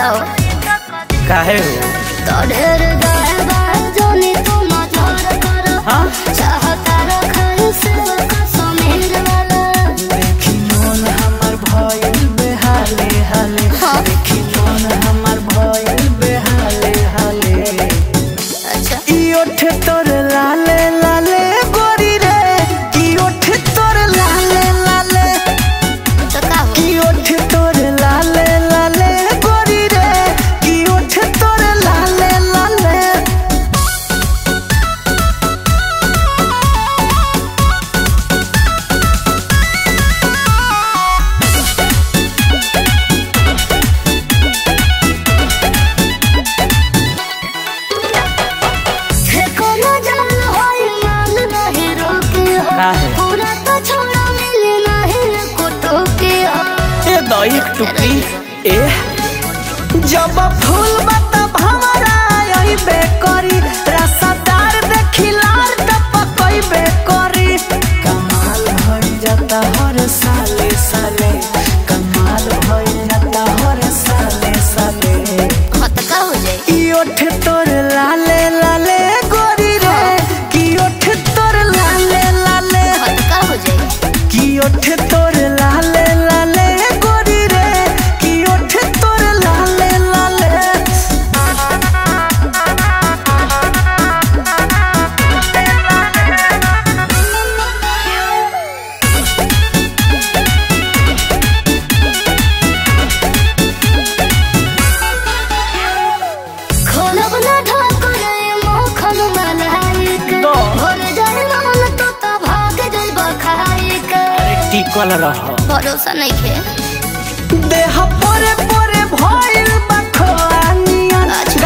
जाओ काहे हो तो ढेर गायबा जोनी तुम जोर करो चाहता रखल से कसमीर वाला देखी मन हमर भइल बेहाले हाले देखी मन हमर भइल बेहाले हाले अच्छा ई ओठ तोर लाले लाले गोरी रे ई ओठ तोर लाले लाले तो का हो ई ओठ तोर लाले लाले गोरी रे ई ओठ तोर लाले लाले कोनो जान होई मान नहीं रोके हो काहे? पूरा तो छोड़ा मिले नहीं कोटो के हो ए दई टुकी ए जब फूल बता भंवरा आइबे करी रसदार देखी लार टपकइबे करी कमाल भई जाता हर साले साले कमाल भई जाता हर साले साले हाँ तो का हो जाए ई ओठ तोर लाले लाले गोरी रे की ओठ तोर लाले लाले हाँ तो का हो जाए की ओठ तोर लाले लाले गोरी रे की ओठ तोर लाले लाले खोलब ना ढाकुर मोखन मलाई के दो। भर जाए मन तो भाग जाइब खाई के टिकल रह भरोसा नहीं खे देह पोरे पोरे भइल बखवानिया अच्छा।